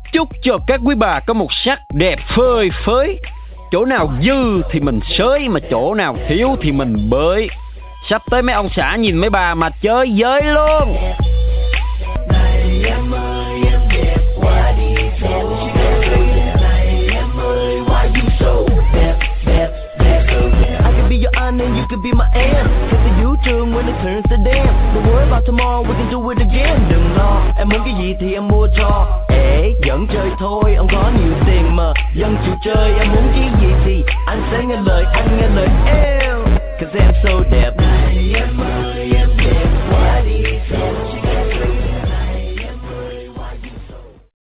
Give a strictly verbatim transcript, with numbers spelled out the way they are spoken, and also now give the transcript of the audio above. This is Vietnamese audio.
Chúc cho các quý bà có một sắc đẹp phơi phới. Chỗ nào dư thì mình xới, mà chỗ nào thiếu thì mình bới. Sắp tới mấy ông xã nhìn mấy bà mà chơi giới luôn. Này em ơi em đẹp quá đi theo. Này em ơi why you so đẹp đẹp đẹp so đẹp. I could be your aunt and you could be my aunt. Hit the U-turn when it turns to damn. Don't worry about tomorrow, we can do it again. Đừng lo, em muốn cái gì thì em mua cho. Ê, giỡn chơi thôi, ông có nhiều tiền mà dân chịu chơi. Em muốn cái gì thì anh sẽ nghe lời, anh nghe lời em. Cause em so đẹp. Này em ơi em